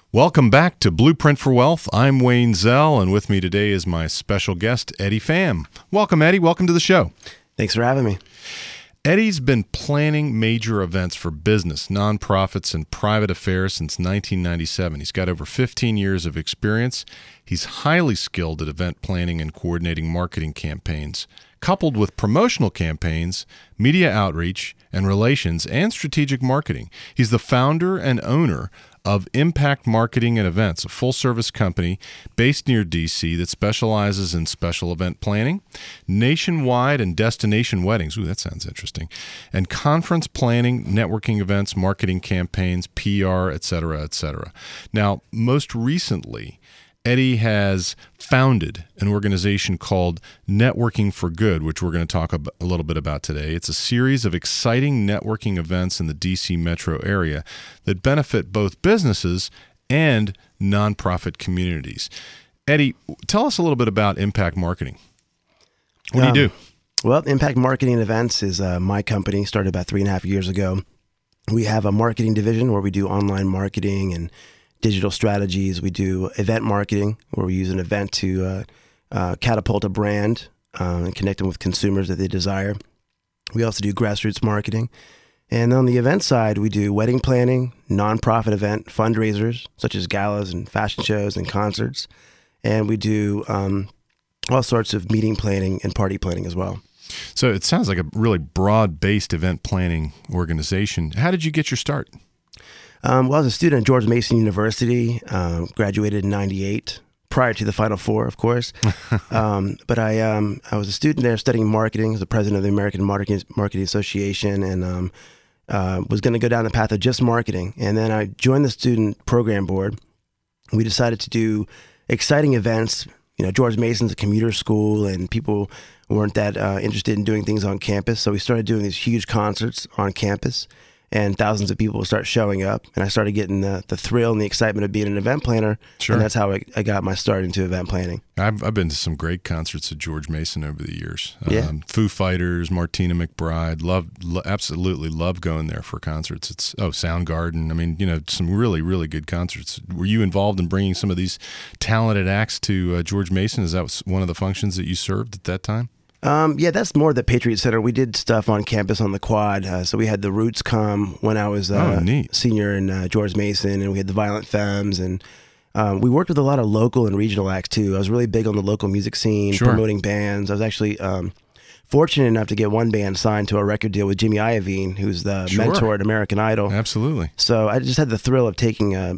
Welcome back to Blueprint for Wealth. I'm Wayne Zell, and with me today is my special guest, Eddie Pham. Welcome, Eddie. Welcome to the show. Thanks for having me. Eddie's been planning major events for business, nonprofits, and private affairs since 1997. He's got over 15 years of experience. He's highly skilled at event planning and coordinating marketing campaigns, coupled with promotional campaigns, media outreach, and relations, and strategic marketing. He's the founder and owner of Impact Marketing and Events, a full-service company based near D.C. that specializes in special event planning, nationwide and destination weddings. Ooh, that sounds interesting. And conference planning, networking events, marketing campaigns, PR, et cetera, et cetera. Now, most recently, Eddie has founded an organization called Networking for Good, which we're going to talk a little bit about today. It's a series of exciting networking events in the D.C. metro area that benefit both businesses and nonprofit communities. Eddie, tell us a little bit about Impact Marketing. What do you do? Well, Impact Marketing and Events is my company, started about 3.5 years ago. We have a marketing division where we do online marketing and digital strategies. We do event marketing, where we use an event to catapult a brand and connect them with consumers that they desire. We also do grassroots marketing. And on the event side, we do wedding planning, nonprofit event fundraisers, such as galas and fashion shows and concerts. And we do all sorts of meeting planning and party planning as well. So it sounds like a really broad-based event planning organization. How did you get your start? Well, I was a student at George Mason University, graduated in 98, prior to the Final Four, of course. But I was a student there studying marketing, as the president of the American Marketing Association, and was going to go down the path of just marketing. And then I joined the student program board. We decided to do exciting events. You know, George Mason's a commuter school, and people weren't that interested in doing things on campus. So we started doing these huge concerts on campus, and thousands of people would start showing up. And I started getting the thrill and the excitement of being an event planner. Sure. And that's how I got my start into event planning. I've been to some great concerts at George Mason over the years. Yeah. Foo Fighters, Martina McBride, absolutely love going there for concerts. It's Soundgarden. I mean, some really, really good concerts. Were you involved in bringing some of these talented acts to George Mason? Is that one of the functions that you served at that time? Yeah, that's more the Patriot Center. We did stuff on campus on the quad. So we had the Roots come when I was senior in George Mason, and we had the Violent Femmes, and we worked with a lot of local and regional acts too. I was really big on the local music scene, Sure. promoting bands. I was actually fortunate enough to get one band signed to a record deal with Jimmy Iovine, who's the Sure. mentor at American Idol. Absolutely. So I just had the thrill of taking a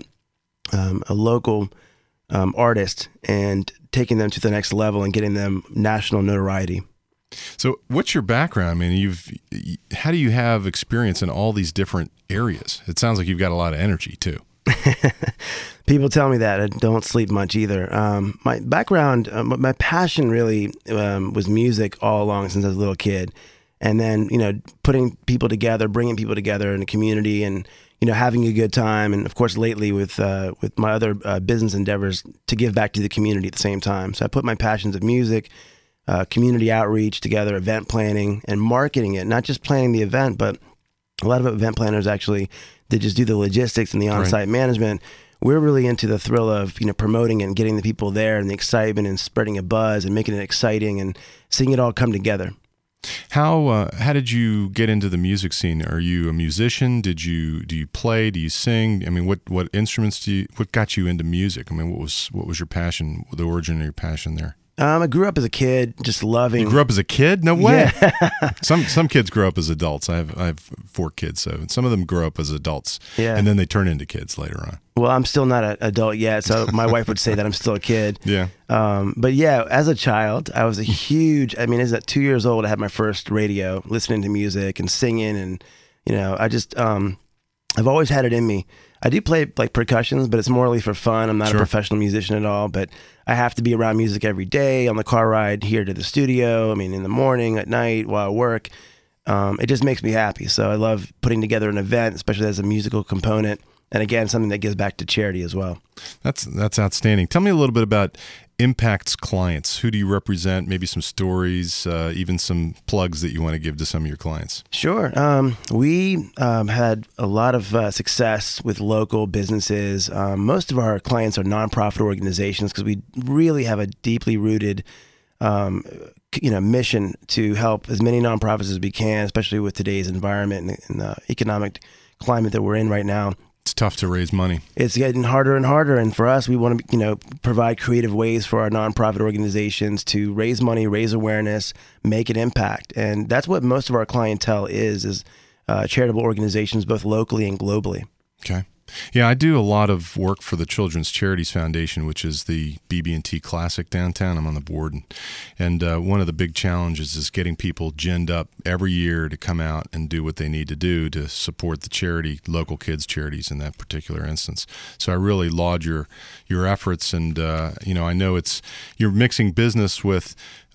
local artist and taking them to the next level and getting them national notoriety. So what's your background? I mean, how do you have experience in all these different areas? It sounds like you've got a lot of energy too. People tell me that. I don't sleep much either. My background, my passion really was music all along since I was a little kid. And then, putting people together, bringing people together in a community, and, having a good time. And of course, lately with my other business endeavors, to give back to the community at the same time. So I put my passions of music, community outreach together, event planning, and marketing it. Not just planning the event, but a lot of event planners actually, they just do the logistics and the on-site management. We're really into the thrill of, promoting and getting the people there, and the excitement and spreading a buzz and making it exciting and seeing it all come together. How did you get into the music scene? Are you a musician? Do you play? Do you sing? I mean, what instruments what got you into music? I mean, what was your passion, the origin of your passion there? I grew up as a kid, just loving. You grew up as a kid? No way. Yeah. Some kids grow up as adults. I have 4 kids, so some of them grow up as adults, Yeah. and then they turn into kids later on. Well, I'm still not an adult yet, so my wife would say that I'm still a kid. Yeah. But yeah, as a child, I was as at 2 years old, I had my first radio, listening to music and singing, and I just I've always had it in me. I do play like percussions, but it's morely for fun. I'm not Sure. a professional musician at all, but I have to be around music every day on the car ride here to the studio. I mean, in the morning, at night, while I work. It just makes me happy. So I love putting together an event, especially as a musical component. And again, something that gives back to charity as well. That's outstanding. Tell me a little bit about impacts clients? Who do you represent? Maybe some stories, even some plugs that you want to give to some of your clients. Sure. We had a lot of success with local businesses. Most of our clients are nonprofit organizations because we really have a deeply rooted mission to help as many nonprofits as we can, especially with today's environment and the economic climate that we're in right now. It's tough to raise money. It's getting harder and harder. And for us, we want to, provide creative ways for our nonprofit organizations to raise money, raise awareness, make an impact. And that's what most of our clientele is charitable organizations, both locally and globally. Okay. Yeah, I do a lot of work for the Children's Charities Foundation, which is the BB&T Classic downtown. I'm on the board. And one of the big challenges is getting people ginned up every year to come out and do what they need to do to support the charity, local kids' charities in that particular instance. So I really laud your efforts. And, I know you're mixing business with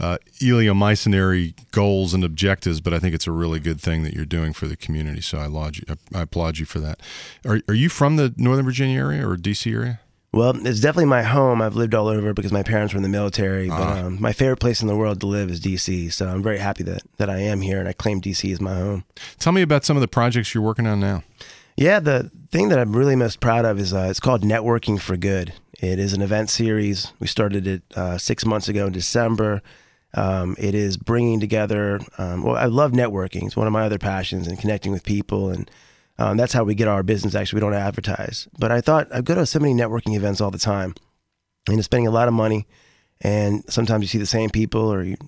eleemosynary goals and objectives, but I think it's a really good thing that you're doing for the community. So I applaud you for that. Are you from the Northern Virginia area or DC area? Well, it's definitely my home. I've lived all over because my parents were in the military. But my favorite place in the world to live is DC. So I'm very happy that I am here and I claim DC as my home. Tell me about some of the projects you're working on now. Yeah, the thing that I'm really most proud of is it's called Networking for Good. It is an event series. We started it 6 months ago in December. It is bringing together, I love networking. It's one of my other passions, and connecting with people. And that's how we get our business. Actually, we don't advertise. But I thought I go to so many networking events all the time, and it's spending a lot of money. And sometimes you see the same people, or you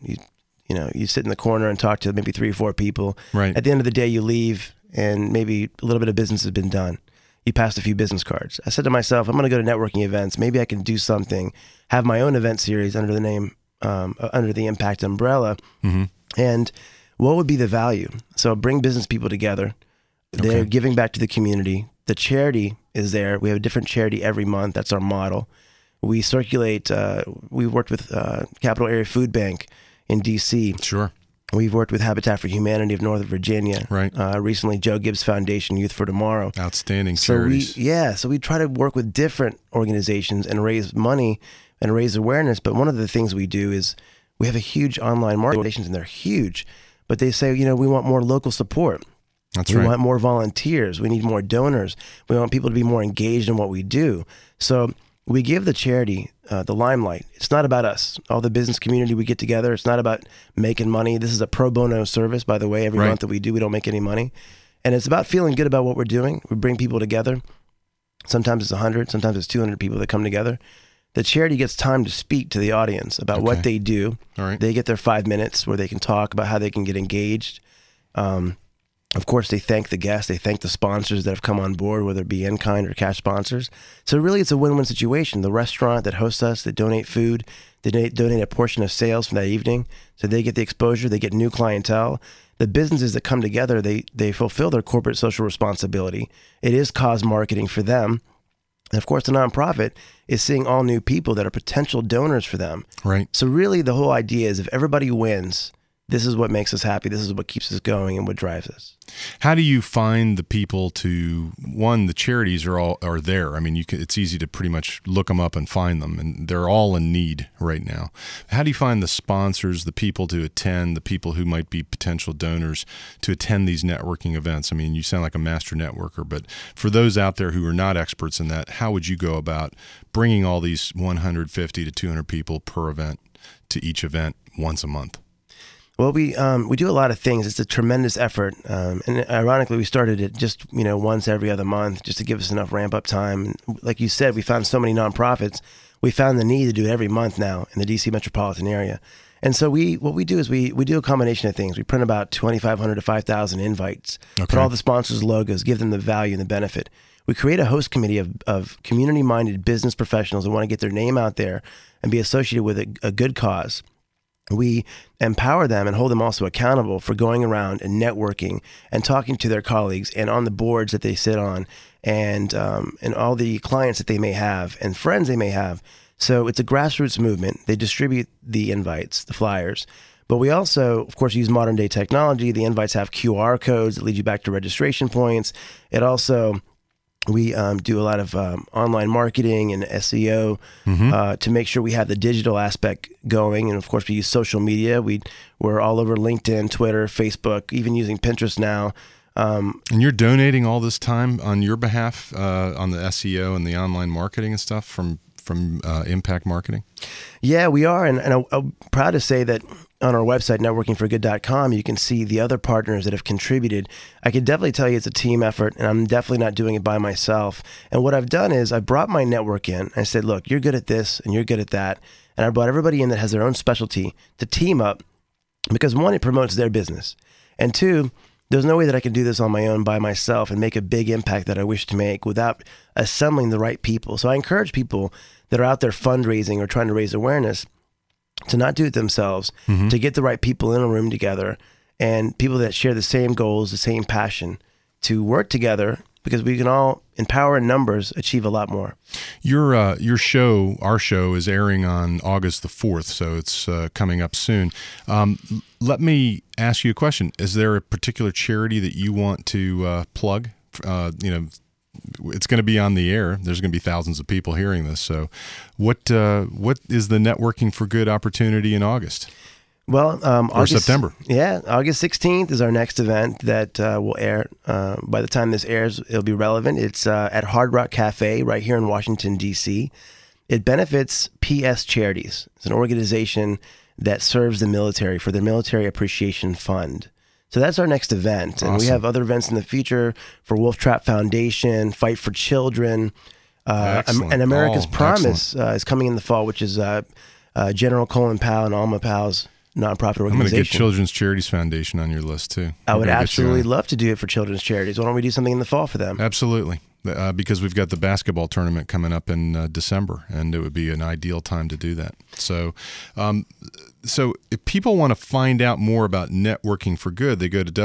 sit in the corner and talk to maybe 3 or 4 people. Right. At the end of the day, you leave, and maybe a little bit of business has been done. You passed a few business cards. I said to myself, I'm going to go to networking events. Maybe I can do something, have my own event series under the name, under the Impact umbrella. Mm-hmm. And what would be the value? So bring business people together. They're giving back to the community. The charity is there. We have a different charity every month. That's our model. We circulate. We've worked with Capital Area Food Bank in DC. Sure. We've worked with Habitat for Humanity of Northern Virginia. Right. Recently, Joe Gibbs Foundation, Youth for Tomorrow. Outstanding charities. So we try to work with different organizations and raise money and raise awareness. But one of the things we do is we have a huge online marketing, and they're huge. But they say, we want more local support. That's right. We want more volunteers. We need more donors. We want people to be more engaged in what we do. So we give the charity the limelight. It's not about us. All the business community, we get together. It's not about making money. This is a pro bono service, by the way. Every month that we do, we don't make any money. And it's about feeling good about what we're doing. We bring people together. Sometimes it's 100, sometimes it's 200 people that come together. The charity gets time to speak to the audience about what they do. All right. They get their 5 minutes where they can talk about how they can get engaged. Of course, they thank the guests. They thank the sponsors that have come on board, whether it be in-kind or cash sponsors. So really, it's a win-win situation. The restaurant that hosts us, they donate food, they donate a portion of sales from that evening. So they get the exposure, they get new clientele. The businesses that come together, they fulfill their corporate social responsibility. It is cause marketing for them. And of course, the nonprofit is seeing all new people that are potential donors for them. Right. So really, the whole idea is if everybody wins, this is what makes us happy. This is what keeps us going and what drives us. How do you find the people to, the charities are there. I mean, it's easy to pretty much look them up and find them, and they're all in need right now. How do you find the sponsors, the people to attend, the people who might be potential donors to attend these networking events? I mean, you sound like a master networker, but for those out there who are not experts in that, how would you go about bringing all these 150 to 200 people per event to each event once a month? Well, we do a lot of things. It's a tremendous effort, and ironically, we started it just once every other month, just to give us enough ramp up time. And like you said, we found so many nonprofits. We found the need to do it every month now in the DC metropolitan area. And so what we do is we do a combination of things. We print about 2,500 to 5,000 invites, put all the sponsors' logos, give them the value and the benefit. We create a host committee of community-minded business professionals that want to get their name out there and be associated with a good cause. We empower them and hold them also accountable for going around and networking and talking to their colleagues and on the boards that they sit on and all the clients that they may have and friends they may have. So it's a grassroots movement. They distribute the invites, the flyers. But we also, of course, use modern day technology. The invites have QR codes that lead you back to registration points. It also We do a lot of online marketing and SEO to make sure we have the digital aspect going. And of course, we use social media. We're all over LinkedIn, Twitter, Facebook, even using Pinterest now. And you're donating all this time on your behalf on the SEO and the online marketing and stuff from Impact Marketing? Yeah, we are. And I'm proud to say that on our website, networkingforgood.com, you can see the other partners that have contributed. I can definitely tell you it's a team effort, and I'm definitely not doing it by myself. And what I've done is I brought my network in. I said, look, you're good at this and you're good at that. And I brought everybody in that has their own specialty to team up because, one, it promotes their business. And two, there's no way that I can do this on my own by myself and make a big impact that I wish to make without assembling the right people. So I encourage people that are out there fundraising or trying to raise awareness to not do it themselves, to get the right people in a room together and people that share the same goals, the same passion, to work together because we can all, in power and numbers, achieve a lot more. Your show, our show, is airing on August the 4th, so it's coming up soon. Let me ask you a question. Is there a particular charity that you want to plug? It's going to be on the air. There's going to be thousands of people hearing this. So what is the Networking for Good opportunity in August? Well, or September. Yeah, August 16th is our next event that will air. By the time this airs, it'll be relevant. It's at Hard Rock Cafe right here in Washington, D.C. It benefits PS Charities. It's an organization that serves the military for their Military Appreciation Fund. So that's our next event. And we have other events in the future for Wolf Trap Foundation, Fight for Children, and America's Promise is coming in the fall, which is General Colin Powell and Alma Powell's nonprofit organization. I'm going to get Children's Charities Foundation on your list too. I would absolutely love to do it for children's charities. Why don't we do something in the fall for them? Absolutely. Because we've got the basketball tournament coming up in December, and it would be an ideal time to do that. So if people want to find out more about Networking for Good, they go to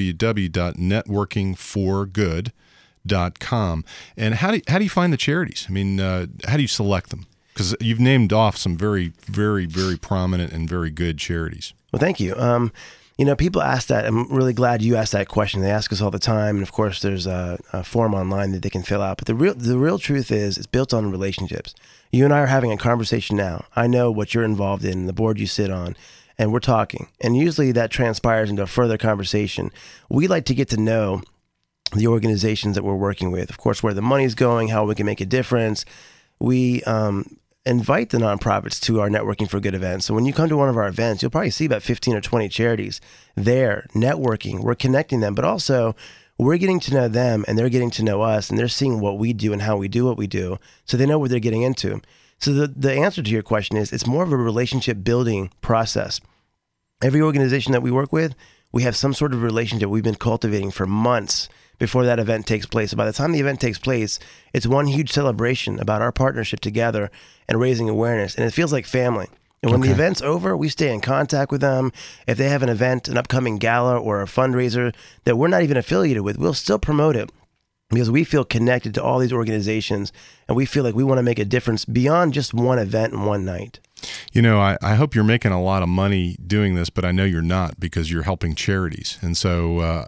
www.networkingforgood.com. And how do you find the charities? I mean, how do you select them? Because you've named off some very, very, very prominent and very good charities. Well, thank you. People ask that. I'm really glad you asked that question. They ask us all the time. And of course, there's a form online that they can fill out. But the real truth is it's built on relationships. You and I are having a conversation now. I know what you're involved in, the board you sit on, and we're talking. And usually that transpires into a further conversation. We like to get to know the organizations that we're working with. Of course, where the money's going, how we can make a difference. We invite the nonprofits to our Networking for Good events. So when you come to one of our events, you'll probably see about 15 or 20 charities there networking. We're connecting them, but also we're getting to know them and they're getting to know us and they're seeing what we do and how we do what we do. So they know what they're getting into. So the answer to your question is it's more of a relationship building process. Every organization that we work with, we have some sort of relationship we've been cultivating for months before that event takes place. So by the time the event takes place, it's one huge celebration about our partnership together and raising awareness. And it feels like family. And when the event's over, we stay in contact with them. If they have an event, an upcoming gala or a fundraiser that we're not even affiliated with, we'll still promote it because we feel connected to all these organizations and we feel like we want to make a difference beyond just one event and one night. You know, I hope you're making a lot of money doing this, but I know you're not because you're helping charities. And so,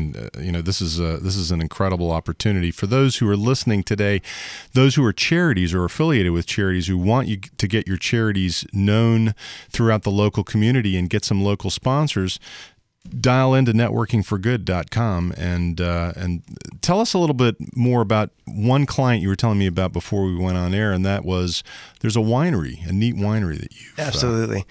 this is an incredible opportunity for those who are listening today, those who are charities or affiliated with charities who want you to get your charities known throughout the local community and get some local sponsors. Dial into networkingforgood.com and tell us a little bit more about one client you were telling me about before we went on air, and that was there's a winery, a neat winery that you've... Absolutely.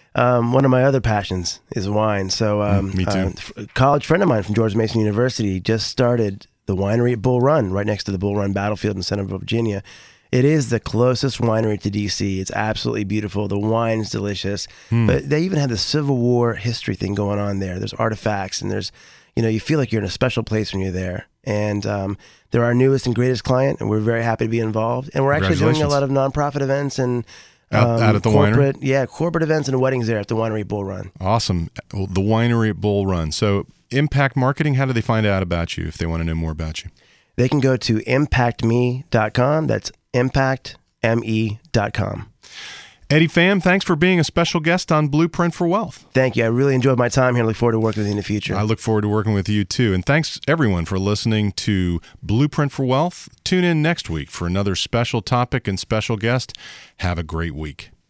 One of my other passions is wine. So me too. A college friend of mine from George Mason University just started the winery at Bull Run, right next to the Bull Run battlefield in Centerville, Virginia. It is the closest winery to D.C. It's absolutely beautiful. The wine's delicious. But they even have the Civil War history thing going on there. There's artifacts and there's, you feel like you're in a special place when you're there. And they're our newest and greatest client, and we're very happy to be involved. And we're actually doing a lot of nonprofit events and out at the winery? Yeah, corporate events and weddings there at the winery at Bull Run. Awesome. Well, the winery at Bull Run. So Impact Marketing, how do they find out about you if they want to know more about you? They can go to impactme.com. That's impactme.com. Eddie Pham, thanks for being a special guest on Blueprint for Wealth. Thank you. I really enjoyed my time here. I look forward to working with you in the future. I look forward to working with you too. And thanks everyone for listening to Blueprint for Wealth. Tune in next week for another special topic and special guest. Have a great week.